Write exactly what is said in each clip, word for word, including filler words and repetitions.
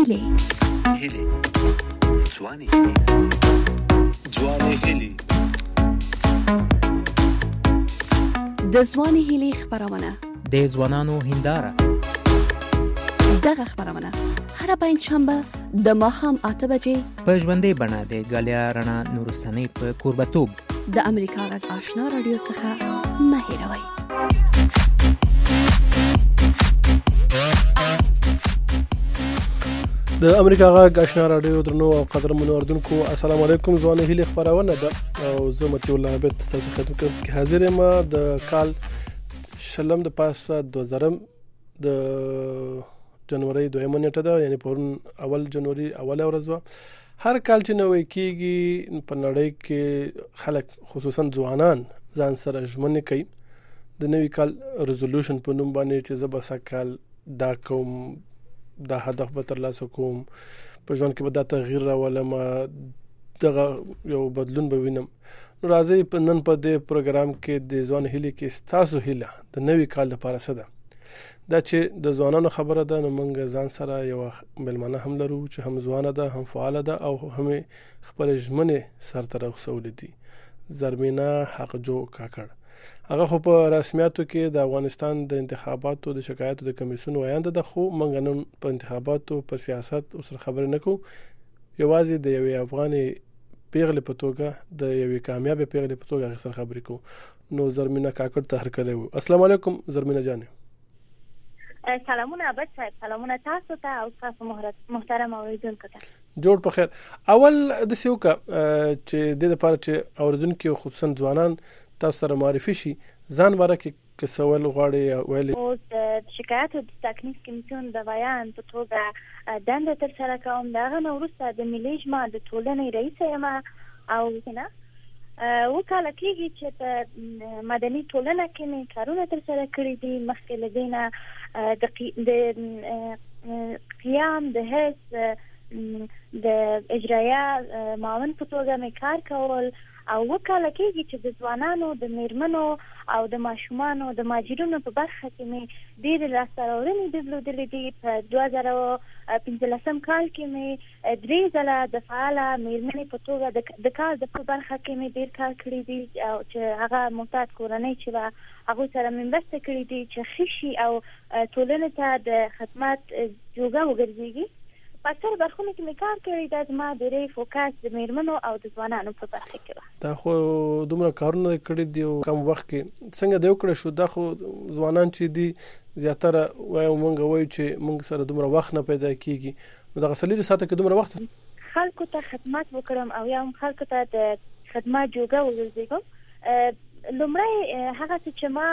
هیلې هیلې ځوانې هیلې ځوانې هیلې د ځوانې هیلې خپرونه د ځوانانو هنداره. دغه خپرونه هر پنځشنبه د ماښام اته بجې په ژوندۍ بڼه د ګالیا رڼا نورستانۍ په کوربتوب د امریکا غږ آشنا رادیو څخه مه هېروئ. د امریکا غږ آشنا رادیو درنو او قدرمنو اردوونکو، السلام علیکم. ځوانې هیلې خپرونه ده او زه متي الله عابد تاسو خدمت کې حاضر یم. د کال شلم د پاسه دوه زره د جنوري دویمه نیټه ده، یعنی پرون اول جنوري اوله ورځ وه. هر کال چې نوی کېږي په نړۍ کې خلک خصوصا ځوانان ځان سره ژمنې کوي د نوي کال ریزولوشن په نوم باندې چې زه به سږکال دا کوم، دا هدف به ترلاسه کوم، په ژوند کې به دا تغییر راولم، دغه یو بدلون به وینم. نو راځئ نن په دې پروګرام کې د ځوان هیلې کې ستاسو هیله د نوي کال لپاره څه ده؟ دا چې د ځوانانو خبره ده، نو موږ ځان سره یو مېلمانه هم لرو چې هم ځوانه ده هم فعاله ده او هم خپل ژمنې سرته رسولې دي. زرمینه حقجو کاکړ، هغه خو په رسمیاتو کې د افغانستان د انتخاباتو د شکایاتو د کمیسیون ویانده ده، خو موږ نن په انتخاباتو په سیاست اوسره خبرې نه کوو، یوازې د یوې افغاني پیغلې په توګه د یوې کامیابې پیغلې په توګه هغې سره خبرې کوو. نو زرمینه کاکړ ته هرکلی وو. السلام علیکم زرمینه جانې. سلامونه عبد صاحب، سلامونه تاسو ته او تاسو محترم اوریدونکو ته. جوړ په خیر. اول د سیوکا چې د لپاره چې اوریدونکو خصوصا ځوانان تاسو سره معرفي شي، ځان باره کې کسول غواړي ویلي. او د شکایاتو د تکنیک کمیسیون د بیان په توګه دنده تر سره کوم. دغه نه وروسته د ملي اجماع د ټولنې رئیس یم او نه وکاله کېږي چې په مدني ټولنه کې مې کارونه تر سره کړي دي. مخکې له دې نه د قیام د حزب د اجرایه معاون په توګه مې کار کول او وکاله کېږي چې د ځوانانو، د میرمنو او د ماشومانو د ماجرونو په برخه کې مې ډېرې لاسته راوړنې درلودلې دي. په دوه زره پنځلسم کال کې مې درې ځله د فعاله میرمنې په توګه د کار د په برخه کې مې ډېر کار کړی دي او چې هغه محتاط کورنۍ چې به هغوی سره مې مرسته کړې دي چې ښه شي او ټولنې ته د خدمت جوګه وګرځېږي. په اکثر برخونو کې مې کار کړی، دا زما ډېری فوکس د میرمنو او د ځوانانو په برخه کې وه. دا خو دومره کارونه کړي دي او کم وخت کې څنګه دی وکړی شو؟ دا خو ځوانان چې دي زیاتره وایو مونږ وایو چې مونږ سره دومره وخت نه پیدا کېږي، نو دغه څلېرو ساعته کې دومره وخت خلکو ته خدمت وکړم او یا هم خلکو ته د خدمت جوګه وګرځېږم. لومړی هغه چې ما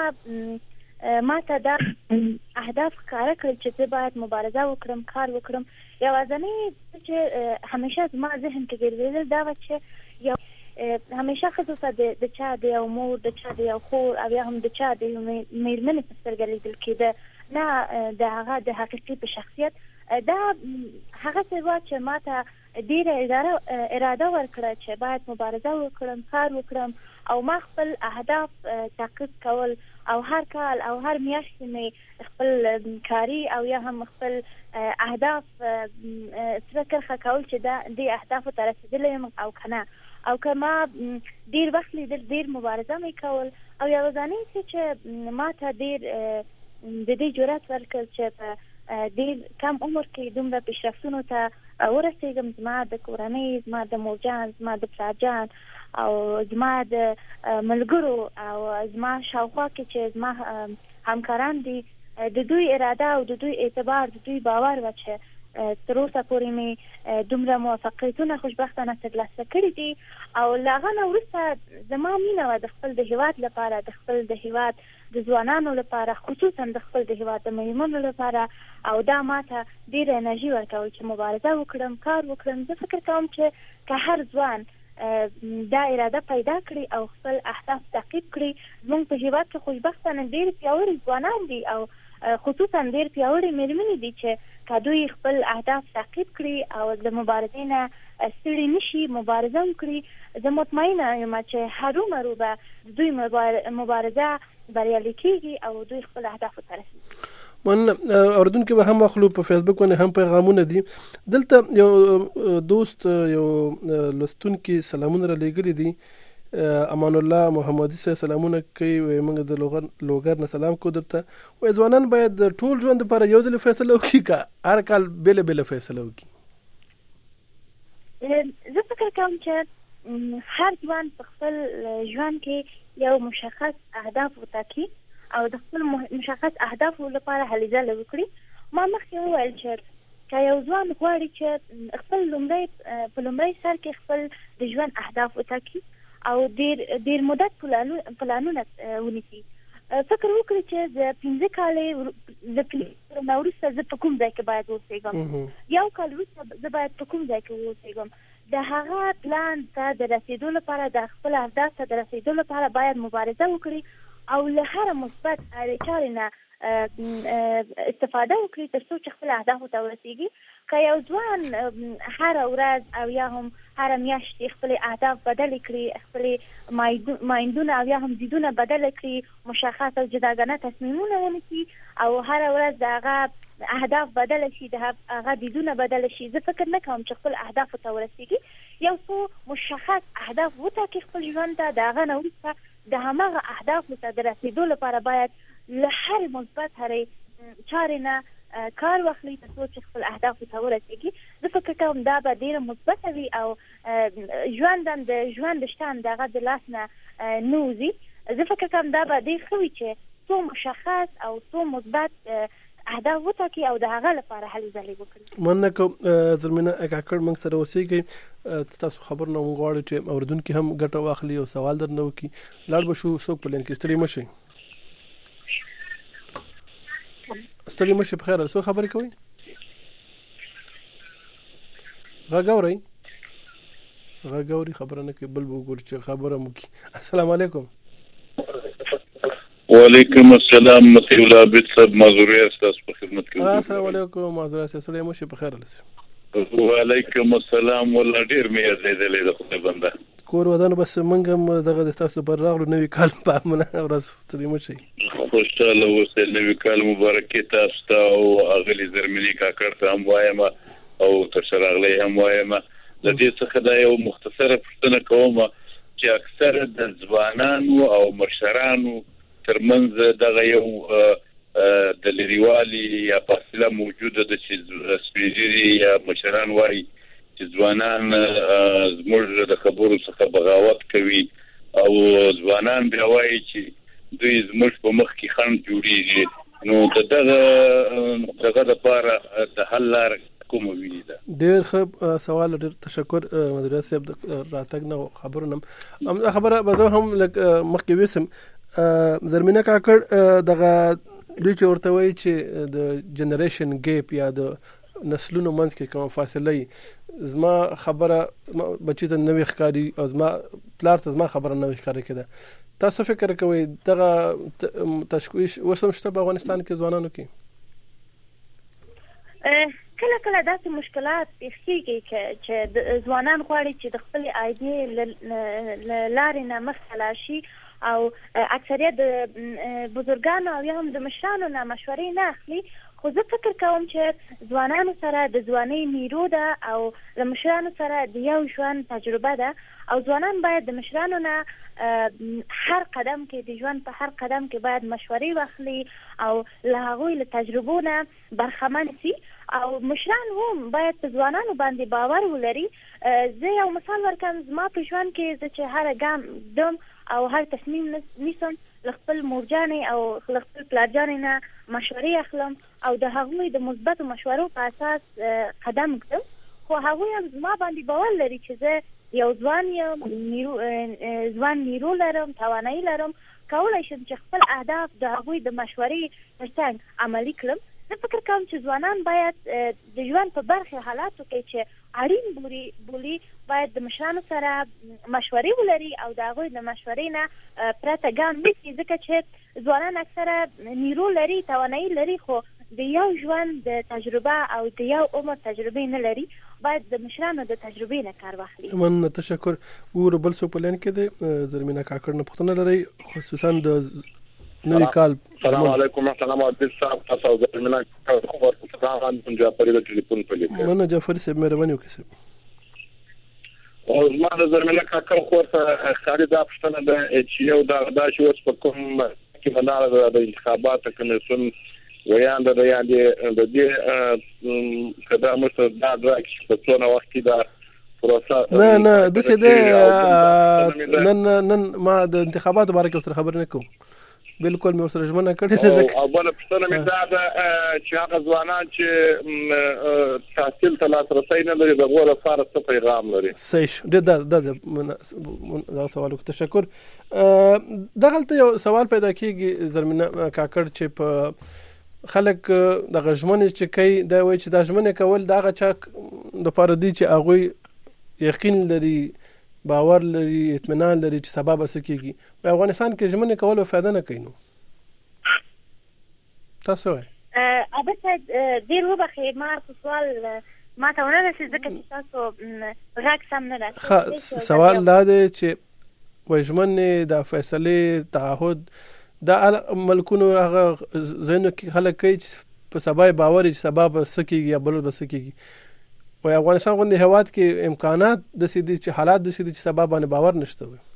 ما ته دا اهداف ښکاره کړل چې زه باید مبارزه وکړم، کار وکړم. یوازینی چې همیشه زما ذهن کې ګرځېدل دا وه چې یو همیشه ښځو ته د چا د یو مور، د چا د یو خور او یا هم د چا د یو میرمنې په سترګه لیدل کېده، نه د هغه د حقیقي په شخصیت. دا هغه څه وه چې ما ته ډېره اراده ورکړه چې باید مبارزه وکړم، کار وکړم او ما خپل اهداف تعقیب کول او هر کال او هر میاشت مې خپل کاری او یا هم خپل اهداف سره کرښه کول چې دا دې اهدافو ته رسېدلی یم او که نه. او که ما ډېر وخت لیدل، ډېر مبارزه مې کول او یوازینی څه چې ما ته ډېر د دې جرأت ورکړ چې په ډېر کم عمر کې دومره پیشرفتونو ته ورسېږم. زما د کورنۍ، زما د مورجان، زما د پلارجان او زما د ملګرو او زما شاوخوا کې چې زما همکاران دي، د دوی اراده او د دوی اعتبار، د دوی باور و چې تر اوسه پورې مې دومره موفقیتونه خوشبختانه ترلاسه کړي دي. او له هغه نه وروسته زما مینه وه د خپل د هېواد لپاره، د خپل د هېواد د ځوانانو لپاره، خصوصا د خپل د هېواد د میرمنو لپاره. او دا ما ته ډېره انرژي ورکول چې مبارزه وکړم، کار وکړم. زه فکر کوم چې که هر ځوان دا اراده پیدا کړي او خپل اهداف تعقیب کړي، زموږ په هېواد کې خوشبختانه ډېر پیاوړي ځوانان دي او خصوصا ډېر پیاوړي میرمنې دي چې که دوی خپل اهداف تعقیب کړي او د مبارزې نه ستړي نشي، مبارزه وکړي، زه مطمئنه یم چې هرومرو به دوی مبارزه بریالي کېږي او دوی خپل اهدافو ته رسېږي. من اوردونکو به هم اخلو په فیسبوک باندې هم پیغامونه دي. دلته یو دوست یو لستونکو سلامونه را لګري دي. امان الله محمدي سره سلامونه کوي. وي موږ د لوګر لوګر نه سلام کو درته. وي ځوانان باید ټول ژوند لپاره یو ځل فیصله وکړي کا هر کال بل بل فیصله وکړي. زه فکر کوم چې هر ځوان په خپل ژوند کې یو مشخص اهداف وټاکي او د خپل مشخص اهدافو لپاره هلې ځلې وکړي. ما مخکې وویل چې که یو ځوان غواړي چې خپل لومړی په لومړی سر کې خپل د ژوند اهداف وټاکي او ډیر ډیر مدت پلانونه ونیسي، فکر وکړي چې د پنځه کالې د پلان وروسته زه په کوم ځای کې باید اوسېږم، یو کال وروسته زه باید په کوم ځای کې اوسېږم. د هغه پلان ته د رسیدو لپاره د خپل اهداف ته د رسیدو لپاره باید مبارزه وکړي او له هر مثبت چارې نه استفاده وکړي تر څو چې خپل اهدافو ته ورسیږي. که یو ځوان هر ورځ او یا هم هر میاشت خپل اهداف بدل کړي، خپل مایندونه او یا هم دیدونه بدل کړي، مشخص او جداګانه تصمیمونه ونیسي او هر ورځ د هغه اهداف بدل شي، د هغه دیدونه بدل شي، زه فکر نه کوم چې خپل اهدافو ته ورسیږي. یو څو مشخص اهداف وټاکي خپل ژوند ته، د هغه نه وروسته د هماغه اهدافو ته د رسیدو لپاره باید له هر مثبت هرې چارې نه کار واخلي تر څو چې خپل اهدافو ته ورسیږي. زه فکر کوم دا به ډیره مثبته وي او ژوند هم د ژوند شتان د هغه د لاس نه نه وځي. زه فکر کوم دا به ډیر ښه وي چې څو مشخص او څو مثبت اهداف وټاکي او د هغه لپاره هلې ځلې وکړي. مننه کوم زرمینه کاکړ موږ سره اوسېږئ. تاسو خبر نه غواړئ چې اوریدونکي هم ګټه واخلي او سوال درنه وکړي. لاړ به شو څوک په لین کې ستړي مه شئ. ستړي مشه په خیر. څه خبرې کوي؟ غږ اورئ؟ غږ اوري خبره نه کوي، بل به وګورو چې خبره مو کوي. السلام علیکم. وعلیکم السلام. مطیع الله عابد صاحب معذوریه ستاسو په خدمت کې. السلام علیکم. معذوریه ستړي مشه په خیر لسی. وعلیکم السلام. والله ډیر مې عزیزلې د خدای بنده کور ودان بس منګ هم دغه د تاسو پر راغلو نوې کال په امنه ورځ ستړي مشه. خوشاله اوسئ. نوې کال مبارک تاسو ته او اغلی زرمینی کاکړ ته هم وایم او تر سره اغلی هم وایم. د دې څخه دا یو مختصره پوښتنه کوم چې اکثره د ځوانانو او مشرانو ترمنځ دغه یو د لريوالي یا فاصله موجوده ده چې سپیږیري یا مشران وایي چې ځوانان زموږ د خبرو څخه بغاوت کوي او ځوانان بیا وایي چې دوی زموږ په مخ کې خنډ جوړیږي. نو د دغه دغه لپاره د حل لار کومه ویني ده؟ ډېر ښه سوال. ډېر تشکر مدیریت صاحب د راتګ نه خبرونه هم خبره به زه هم لږ مخکې وسم. زرمینه کاکړ دغه دوی چې ورته وایي چې د جنریشن ګیپ یا د نسلونو منځ کې کومه فاصله زما خبره بچی ته نوې ښکاري او زما پلار ته زما خبره نوې ښکاري کېده. تاسو فکر کوئ دغه تشویش اوس هم شته په افغانستان کې ځوانانو کې؟ کله کله داسې مشکلات پیښ کېږي چې ځوانان غواړي چې د خپلې ایډې له لارې نه مخته لاړ شي او اکثریت د بزرګانو او یا هم د مشرانو نه مشورې نه اخلي. خو زه فکر کوم چې ځوانانو سره د ځوانۍ نیرو ده او د مشرانو سره د یو ژوند تجربه ده او ځوانان باید د مشرانو نه هر قدم کې د ژوند په هر قدم کې باید مشورې واخلي او له هغوی له تجربو نه برخمن سي او مشران هم باید په ځوانانو باندې باور ولري. زه یو مثال ورکوم. زما په ژوند کې زه چې هر ګام دم او هر تصمیم نیسم له خپل مورجانې او له خپل پلارجانې نه مشورې اخلم او د هغوی د مثبتو مشورو په اساس قدم ږدم. خو هغوی هم زما باندې باور لري چې زه یو ځوان یم، نیرو ځوان نیرو لرم، توانایي لرم، کولی شم چې خپل اهداف د هغوی د مشورې ترڅنګ عملي کړم. زه فکر کوم چې ځوانان باید د ژوند په برخې حالاتو کې چې اړین بولي بولي باید د مشرانو سره مشورې ولري او د هغوی د مشورې نه پرته ګام نیسي، ځکه چې ځوانان اکثره نیرو لري، توانایي لري، خو د یو ژوند د تجربه او د یو عمر تجربه نه لري. باید د مشرانو د تجربې نه کار واخلي. من تشکر. ور بل څه پلان کې دي زرمینه کاکړ نه پوښتنه لري، خصوصا د نوی کال. السلام علیکم. السلام علیکم صاحب تاسو د منا خبر کو څنګه ان جعفری د ټلیفون په لیکه منه جعفری صاحب مهرباني وکړئ. او ما د زرمنه کاکر خو ته خالد افشتنه د اچ یو د دا شو په کوم کې مناله د انتخابات کمیسیون ویان د یادې د دې کدا مست دا راکې په څونه وخت کې دا پروسه نه نه د څه د نن نن ما د انتخاباتو باره کې خبر نه کوم. بالکل مې سره ژمنه کړې ده. او بل پښتنه مې دا چې هغه ځوانان چې تحصیل ته لاسرسي نه لري د غوړه لپاره څه پیغام لري. صحیح دا دا دا سوال کو تشکر. دغلته یو سوال پیدا کیږي زرمنه کاکړ چې په خلک د غژمنې چې کوي دا وایي چې د غژمنې کول دغه چا د لپاره دی چې هغه یقین لري باور لري اطمینان لري چې سبب وسکیږي. په افغانستان کې ژمنه کول فائدہ نه کوي. نو تاسو وایي البته ډیر وبخې ما سوال ما ته ونه رسېد ځکه چې تاسو راک سم نه راځي. سوال دا دی چې وایي ژمنه د فیصله تعهد دا ملکونو هغه زینو کې خلک کوي چې په سبا باور چې سبب وسکیږي یا بل وسکیږي. و افغانستان غوندي هواد کې امکانات د سیدي چې حالات د سیدي چې سبب باندې باور نشته وي.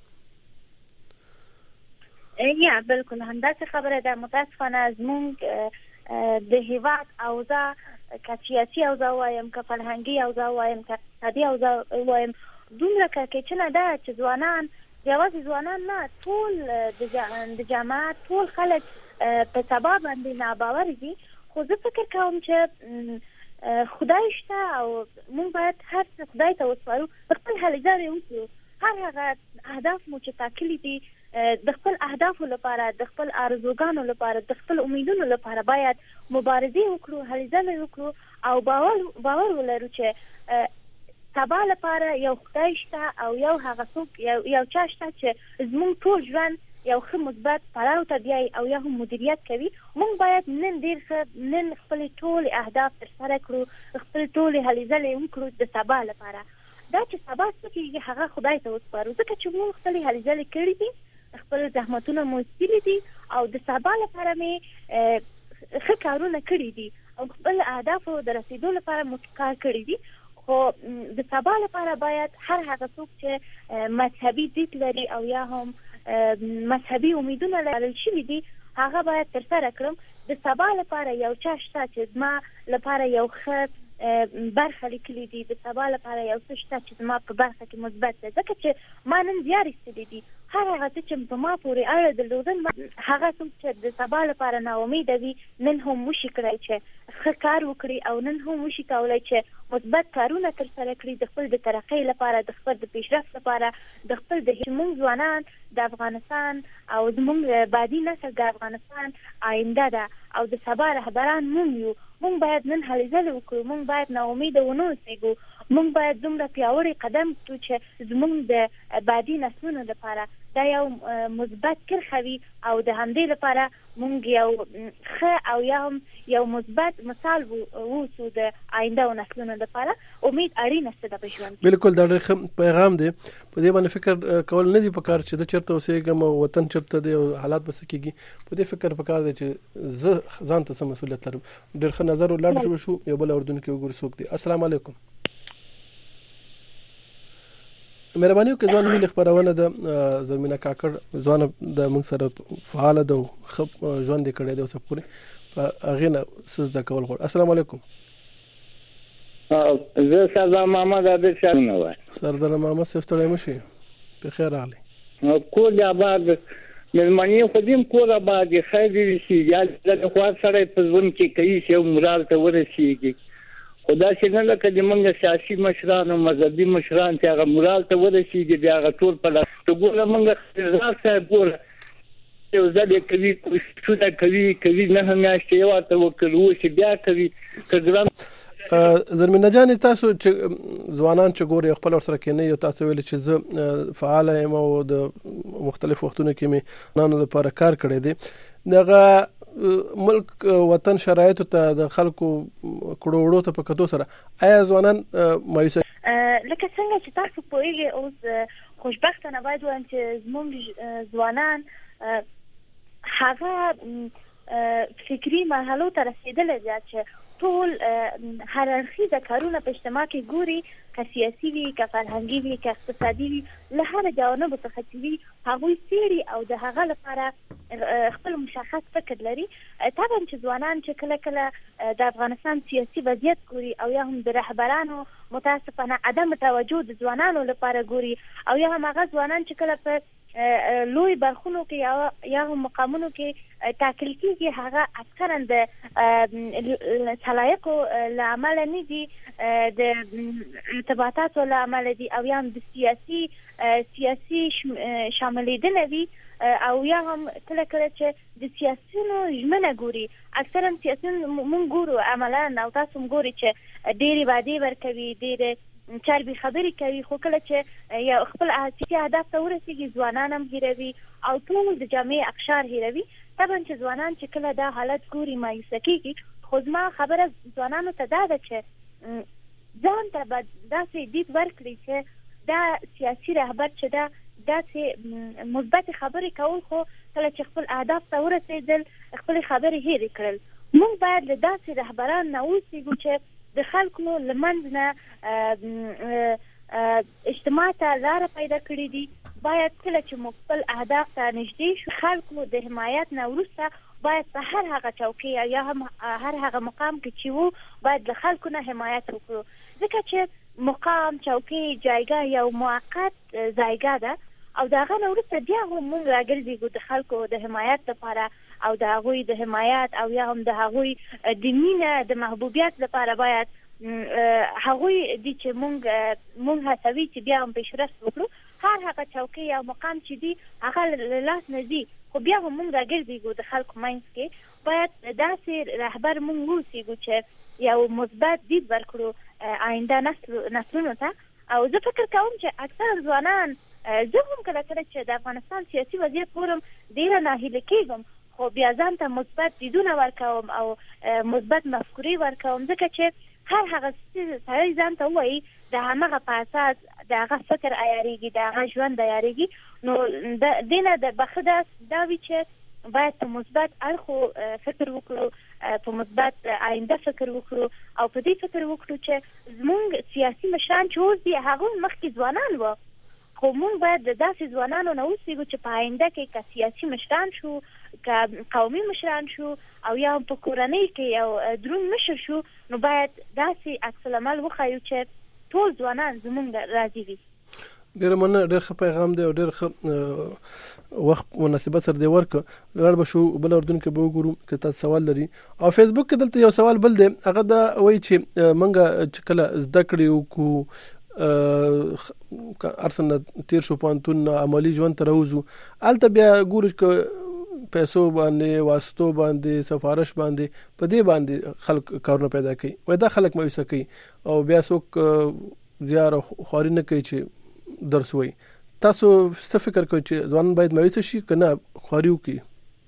یا بالکل همداسې خبره ده. متاسفانه زموږ د هواد اوضاع که سیاسي اوضاع وایم که فرهنګي اوضاع وایم که اقتصادي اوضاع وایم دومره کړکېچنه ده چې ځوانان یوازې ځوانان نه ټول د جماعت ټول خلک په سبا باندې ناباور دي. خو زه فکر کوم چې خدای شته او موږ باید هر څه خدای ته وسپارو. خپل هلې ځلې وکړو. هر هغه اهداف مو چې ټاکلي دي د خپل اهدافو لپاره د خپل آرزوګانو لپاره د خپل امیدونو لپاره باید مبارزه وکړو هلې ځلې وکړو او باور باور ولرو چې سبا لپاره یو خدای شته او یو هغه څوک یو یو چا شته چې زموږ ټول ژوند یو ښه مثبت پړاو ته بیایي او یا هم مدیریت کوي. موږ باید نن ډېر ښه نن خپلې ټولې اهداف ترسره کړو خپل ټولې هلې ځلې وکړو د سبا لپاره. دا چې سبا څه کېږي هغه خدای ته وسپارو ځکه چې موږ خپلې هلې ځلې کړي دي خپل زحمتونه مو ایستلي دي او د سبا لپاره مې ښه کارونه کړي دي او خپل اهدافو د رسېدو لپاره مو کار کړي دي. خو د سبا لپاره باید هر هغه څوک چې مذهبي دید لري او یا هم مذهبي امیدونه لرل شوي دي هغه باید ترسره کړم. د سبا لپاره یو چا شته چې زما لپاره یو ښه برخه لیکلي دي. د سبا لپاره یو څه شته چې زما په برخه کې مثبت دی ځکه چې ما نن زیار ایستلی دي. هر هغه څه چې په ما پورې اړه درلودل هغه څوک چې د سبا لپاره ناامیده وي نن هم وشي کړی چې ښه کار وکړي او نن هم وشي کولی چې مثبت کارونه ترسره کړي د خپل د ترقۍ لپاره د خپل د پیشرفت لپاره د خپل د زموږ ځوانان د افغانستان او زموږ بعدي نسل د افغانستان آینده ده او د سبا رهبران موږ یو. موږ باید نن هلې ځلې وکړو. موږ باید ناامیده ونه اوسېږو. موږ باید دومره پیاوړی قدم کړو چې زموږ د بعدي نسلونو لپاره دا یو مثبت کرښه وي او د همدې لپاره موږ یو ښه او یا هم یو مثبت مثال واوسو د آینده او نسلونو لپاره. امید اړینه څه ده په ژوند کې. بالکل دا ډېر ښه پیغام دی. په دې باندې فکر کول نه دي پکار چې د چېرته اوسېږم او وطن چېرته دی او حالات به څه کېږي. په دې فکر پکار دی چې زه ځان ته څه مسؤلیت لرم. ډېر ښه نظر ولاړ شو. یو بل اردن کې وګورو څوک دی. السلام علیکم. مهرباني وکړئ ځوان هیله خبرونه د زرمینه کاکړ ځوان د موږ سره فعال ده او ژوند کړی دی اوس پورې په هغې نه څه زده کول غواړي. السلام علیکم. زه سردار محمد عادل شاه نه وایم. سردار محمد صاحب ستړی مه شئ. بخیر راغلی. کور د آباد مېلمنې خو دې کور آباد دی خیر دې شي یا د خوا سړی په ژوند کې کوي چې یو مراد ته ورسېږي. خو داسې نه لکه د موږ سیاسي مشران او مذهبي مشران چې هغه مراد ته ورسېږي بیا هغه ټول په لاس ته ګوره موږ رضا صاحب ګوره یو ځل یې کوي کوششونه کوي کوي نهه میاشتې یې ورته وکړل اوس بیا کوي که ګران زرمینه جانې تاسو چې ځوانان چې ګورئ خپل ورسره کېنئ او تاسو ویلي چې زه فعاله یم او د مختلف وختونو کې مې نانو لپاره کار کړی دی دغه ملک وطن شرایطو ته د خلکو کړو وړو ته په کتو سره آیا ځوانان مایوسه لکه څنګه چې تاسو پوهیږئ اوس خوشبختانه باید وایم چې زموږ ځوانان هغه فکری مرحلو ته رسیدلې ده چې ټول هر اړخیزه کارونه په اجتماع کې ګوري، که سیاسي وي، که فرهنګي وي، که اقتصادي وي، له هر جوانب څخه چې وي هغوی څېړي او د هغه لپاره خپل مشخص فکر لري. طبعا چې ځوانان چې کله کله د افغانستان سیاسي وضعیت ګوري او یا هم د رهبرانو متاسفانه عدم توجه د ځوانانو لپاره ګوري او یا هم هغه ځوانان چې کله په لوی برخونو کې یا یا هم مقامونو کې ټاکل کېږي هغه اکثرا د صلاحیتو له امله نه دي، د ارتباطاتو له امله دي او یا هم د سیاسي سیاسي شاملېدنه وي او یا هم کله کله چې د سیاسيونو ژمنه ګوري. اکثرا سیاسيون مونږ ګورو عملا او تاسو هم ګوري چې ډېرې وعدې ورکوي، ډېرې چربي خبرې کوي، خو کله چې یو خپل سیاسي اهداف ته ورسېږي ځوانان هم هیروي او ټول د جامعې اقشار هیروي. طبعا چې ځوانان چې کله دا حالت ګوري مایوسه کېږي. خو زما خبره ځوانانو ته دا ده چې ځان ته به داسې دید ورکړي چې دا سیاسي رهبر چې دا داسې مثبت خبرې کول، خو کله چې خپل اهداف ته ورسېدل خپل خبرې هېرې کړل. موږ باید له داسې رهبران نه اوسېږو چې د خلکو لمنځ نه اجتماع ته لاره پیدا کړې دي. باید کله چې موږ خپل اهداف ته نږدې شو خلکو د حمایت نه وروسته باید په هر هغه چوکۍ یا هم هر هغه مقام کې چې وو باید له خلکو نه حمایت وکړو، ځکه چې مقام، چوکۍ، جایګاه یو موقت ځایګاه ده او د هغه نه وروسته بیا هم موږ راګرځېږو د خلکو د حمایت لپاره او د هغوی د حمایت او یا هم د هغوی د مینه د محبوبیت لپاره باید هغوی دي چې موږ موږ هڅوي چې بیا هم پیشرفت وکړو. هر هغه چوکۍ یا مقام چې دي هغه له لاس نه ځي، خو بیا هم موږ راګرځېږو د خلکو منځ کې. باید داسې رهبر موږ واوسېږو چې یو مثبت دید ورکړو آینده نسلونو ته. او زه فکر کوم چې اکثر ځوانان، زه هم کله کله چې د افغانستان سیاسي وضعیت ګورم ډېره ناهیله کېږم، خو بیا ځان ته مثبت دیدونه ورکوم او مثبت مفکورې ورکوم، ځکه چې هر هغه سړی ځان ته ووایي د همغه په اساس د هغه فکر عیارېږي، د هغه ژوند عیارېږي. نو د دې نه د بخه دا وي چې باید په مثبت اړخو فکر وکړو، په مثبت آینده فکر وکړو او په دې فکر وکړو چې زموږ سیاسي مشران چې اوس دي هغوی مخکې ځوانان وو، خو موږ باید د داسې ځوانانو نه اوسېږو چې په آینده کې که سیاسي مشران شو، که قومي مشران شو او یا په کورنۍ کې یو دروند مشر شو، نو باید داسې عکس العمل وښیو چې ټول ځوانان زموږ راضي وي. ډېره مننه، ډېر ښه پیغام دی او ډېر ښه وخت مناسبت سره دی ورکړه. لاړ به شو بل اردن کې به وګورو که تاسو سوال لري. او فیسبوک کې دلته یو سوال بل دی، هغه دا وایي چې موږ چې کله زده کړې وکړو ارسنه تیر شو پانتون عملی ژوند ته راوځو، هلته بیا ګورو چې پیسو باندې، واسطو باندې، سفارش باندې، په دې باندې خلک کارونه پیدا کوي. وای دا خلک مایوسه کوي او بیا څوک زیار خواري نه کوي چې درس وایي. تاسو څه فکر کوئ چې ځوانان باید مایوسه شي که نه خواري وکړي؟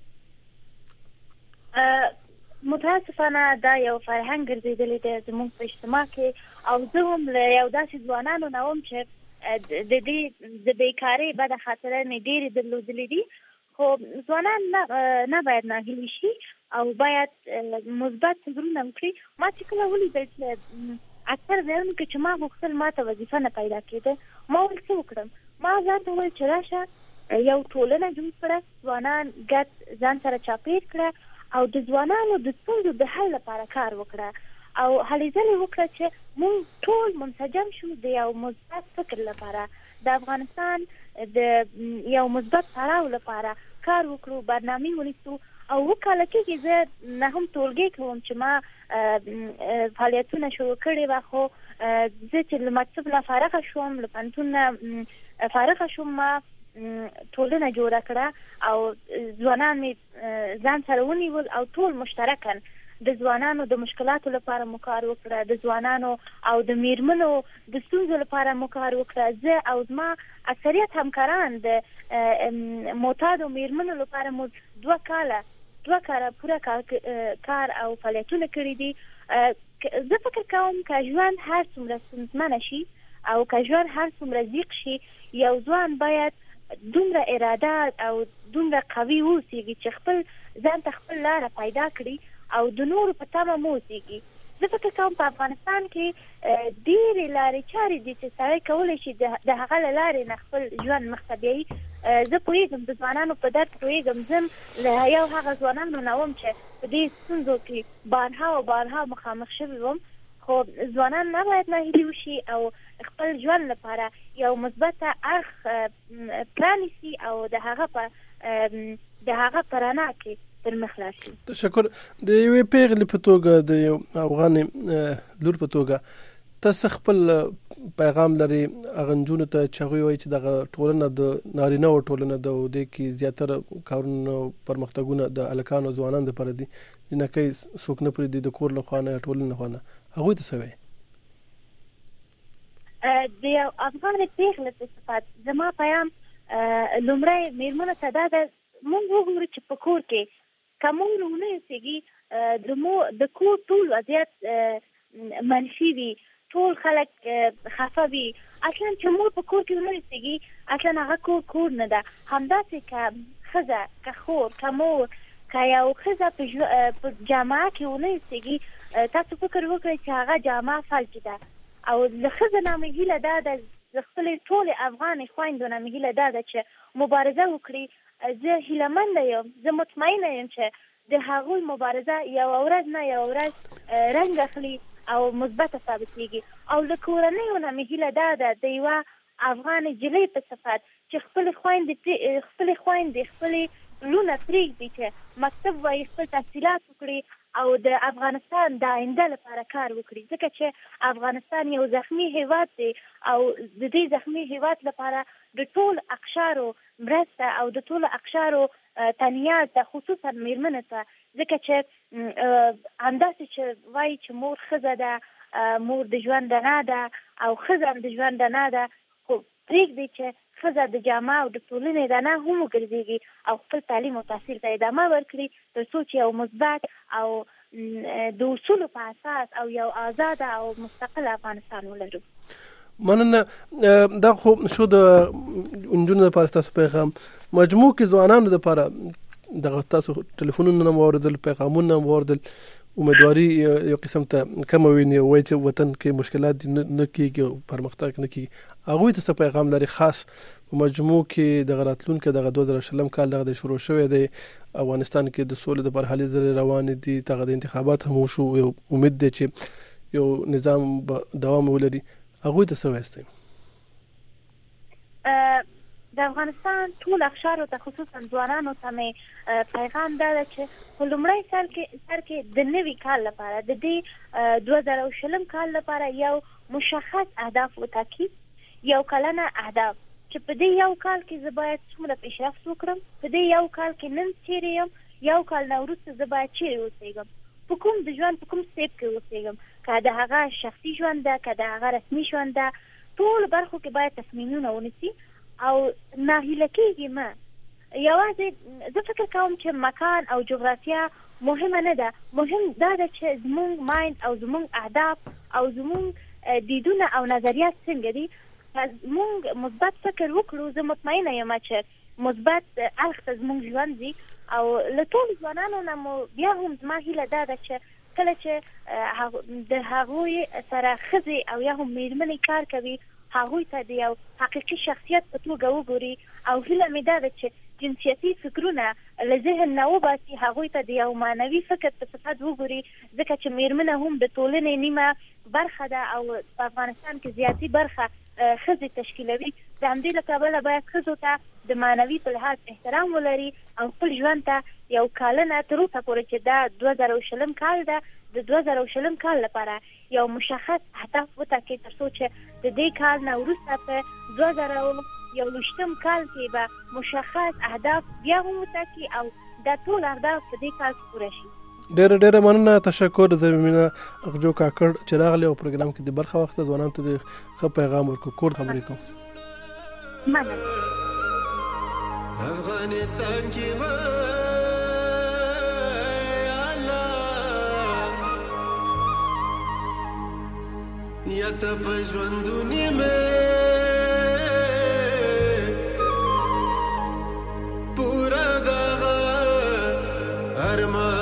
متاسفانه دا یو فرهنګ ګرځېدلی دی زموږ په اجتماع کې، او زه هم له یو داسې ځوانانو نه وم چې د دې د بیکارۍ بده خاطره مې ډېرې درلودلې دي. خو ځوانان نه باید ناهیلي شي او باید مثبت فکرونه وکړي. ما چې کله ولیدل چې اکثر ځایونو کې چې ما غوښتل ما ته وظیفه نه پیدا کېده، ما ویل څه وکړم؟ ما ځان ته وویل چې راشه یو ټولنه جوړ کړه، ځوانان ګډ ځان سره چاپېر کړه او د ځوانانو د ستونزو د حل لپاره کار وکړه او هلې ځلې وکړه چې موږ ټول منسجم شو د یو مثبت فکر لپاره، د افغانستان د یو مثبت پړاو لپاره کار وکړو، برنامې ونیسو. او اووه کاله کېږي زه نه هم ټولګی کوم چې ما فعالیتونه شروع کړي وه، خو زه چې له مکتب نه فارغه شوم، له پوهنتون نه فارغه شوم، ما ټولنه جوړه کړه او ځوانان مې ځان سره ونیول او ټول مشترکاً د ځوانانو د مشکلاتو لپاره مو کار وکړه، د ځوانانو او د میرمنو د ستونزو لپاره مو کار وکړه. زه او زما اکثریت همکاران د معتادو میرمنو لپاره مو دوه کاله دوه کاله پوره کار او فعالیتونه کړي دي. زه فکر کوم که ژوند هر څومره ستونزمنه شي او که ژوند هر څومره ضیق شي، یو ځوان باید دومره اراده او دومره قوي اوسېږي چې خپل ځان ته خپل لاره پیدا کړي او د نورو په تمه مو اوسېږي. زه فکر کوم په افغانستان کې ډېرې لارې چارې دي چې سړی کولی شي د هغه له لارې نه خپل ژوند مخته بیایي. زه پوهېږم د ځوانانو په درد پوهېږم. زه له یو هغه ځوانانو نه وم چې په دې ستونزو کې بارها او بارها مخامخ شوي وم، خو ځوانان نه باید ناهیلي وشي او خپل ژوند لپاره یو مثبته اړخ پرانیسي او د هغه په د هغه په رڼا کې پر مخ لاړ شي. تشکر. د یوې پیغلې په توګه د یو افغانې لور په توګه تاسو خپل پیغام لري هغه نجونو ته چې هغوی وایي چې دغه ټولنه د نارینه‌و ټولنه ده او دې کې زیاتره کارونه پرمختګونه د هلکانو او ځوانانو دپاره دي، جنکۍ څوک نه پرېږدي د کور له خوا نه یا ټولنې له خوا نه، هغوی ته څه وایي؟ د یو افغانې پیغلې په صفت زما پیام لومړی مېرمنو ته دا ده موږ وګورو چې په کور کې که موږ ونه اوسېږي د کور ټول وضعیت منفي وي، ټول خلک خفه وي. اصلا چې مور په کور کې ونه اوسېږي اصلا هغه کور کور نه ده. همداسې که ښځه که خور که مور که یو ښځه په جامعه کې ونه اوسېږي تاسو فکر وکړئ چې هغه جامعه فلج ده. او له ښځه نه مې هیله دا ده، د خپلې ټولې افغانې خویندو نه مې هیله دا ده چې مبارزه وکړي. زه هیلهمنده یم، زه مطمئنه یم چې د هغوی مبارزه یوه ورځ نه یوه ورځ رنګ اخلي او مثبته ثابتېږي. او له کورنیو نه مې هیله دا ده د یوه افغانې نجلۍ په صفت چې خپلې خویندې خپلې خویندې خپلې لونه پرېږدي چې مکتب وایي، خپل تحصیلات وکړي او د افغانستان د آینده لپاره کار وکړي، ځکه چې افغانستان یو زخمي هیواد دی او د دې زخمي هیواد لپاره د ټول اقشارو مرسته او د ټول اقشارو تنیات ده، خصوصا مېرمنو ته، ځکه چې همداسې چې وایي چې مور ښځه ده، مور د ژوند رڼا ده او ښځه هم د ژوند رڼا ده، خو پرېږدي چې ښځه د جامعه او د ټولنې رڼا هم وګرځېږي او خپل تعلیم او تحصیل ته ادامه ورکړي تر څو چې یو مثبت او د اصولو په اساس او یو آزاده او مستقل افغانستان ولرو. مننه. دا خو شو د نجونو لپاره تاسو پیغام. مجموع کې ځوانانو لپاره دغه تاسو ټلیفونونه هم واورېدل، پیغامونه هم واورېدل، امیدواري یو قسم ته کمه ویني، وایي چې وطن کې مشکلات نه کېږي او پرمختګ نه کېږي. هغوی ته څه پیغام لري خاص په مجموع کې دغه راتلونکي دغه دوه زره شلم کال دغه د شروع شوی دی افغانستان کې د سولې د برحالي زرې روانې دي، دغه د انتخابات هم وشو، یو امید دی چې یو نظام به دوام ولري. هغوی ته څه وایستی؟ د افغانستان ټول اقشارو ته خصوصا ځوانانو ته مې پیغام دا ده چې په لومړی سر کې سر کې د نوي کال لپاره د دې دوه زره شلم کال لپاره یو مشخص اهداف وټاکي، یو کلنه اهداف چې په دې یو کال کې زه باید څومره پیشرفت وکړم، په دې یو کال کې نن چیرې یم، یو کال نه وروسته زه باید چیرې اوسېږم، په کوم د ژوند په کوم سټیپ کې اوسېږم، که د هغه شخصي ژوند ده که د هغه رسمي ژوند ده، ټولو برخو کې باید تصمیمونه ونیسي او ناهیله کېږي مه. یوازې زه فکر کوم چې مکان او جغرافیه مهمه نه ده، مهم دا ده چې زموږ مایند او زموږ اهداف او زموږ دیدونه او نظریات څنګه دي. زموږ مثبت فکر وکړو، زه مطمئنه یم چې مثبت اړخ ته زموږ ژوند ځي. او له ټولو ځوانانو نه مو بیا هم زما هیله دا ده چې کله چې د هغوی سره ښځې او یا هم مېرمنې کار کوي هغوی ته د یو حقیقي شخصیت په توګه وګوري او هیله مې دا ده چې جنسیتي فکرونه له ذهن نه وباسي، هغوی ته د یو معنوي فکر په صفت وګوري، ځکه چې مېرمنه هم د ټولنې نیمه برخه ده او په افغانستان کې زیاتي برخه ښځې تشکیلوي. د همدې له کبله باید ښځو ته د معنوي په لحاظ احترام ولري او خپل ژوند ته یو کالنه تر اوسه پورې چې دا دوه زره شلم کال ده د دوه زره شلم کال لپاره یو مشخص هدف وټاکي تر څو چې د دې کال نه وروسته په دوه زره یوویشتم کال کې به مشخص اهداف بیا هم وټاکي او دا ټول اهداف په دې کال کې پوره شي. ډېره ډېره مننه. تشکر. زمینه اغجو کاکړ چې راغلی او پروګرام کې د برخه وخت ځوانانو ته د ښه پیغام ورکړو. کور خبرې کوم. مننه. افغانستان کې ما یا ته په ژوندونی مې فرما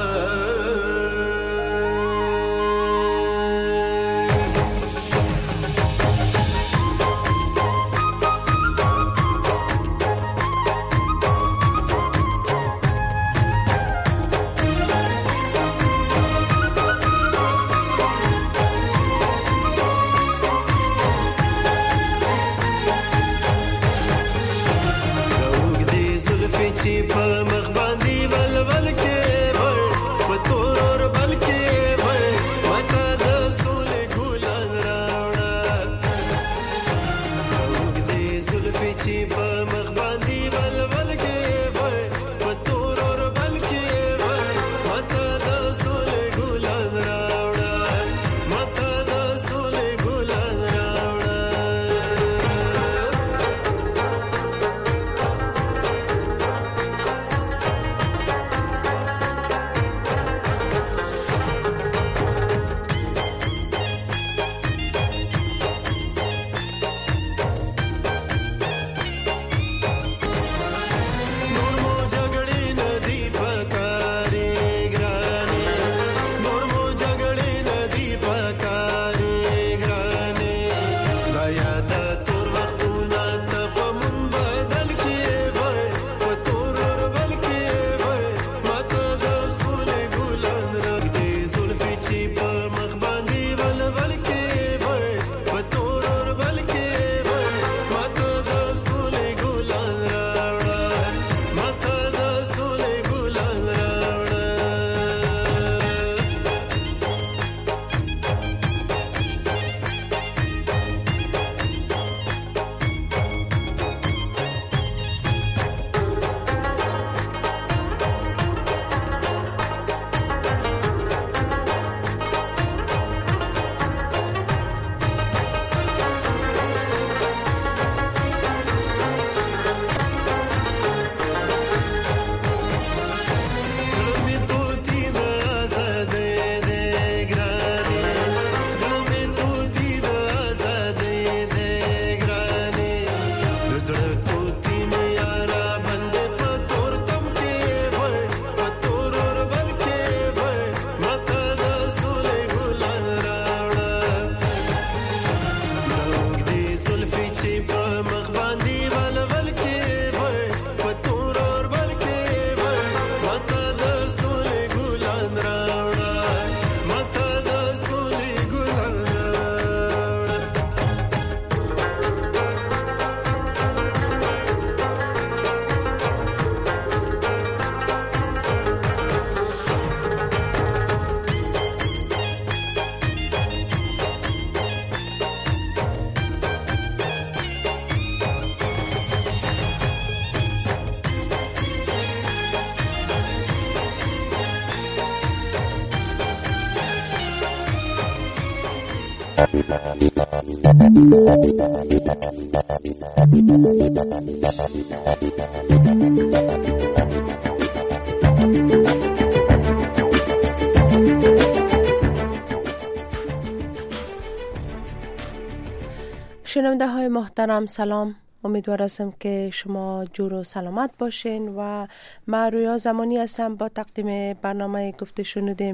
شنونده های محترم سلام، امیدوار هستم که شما جور و سلامت باشین و من رویا زمانی هستم با تقدیم برنامه گفته شنودیم.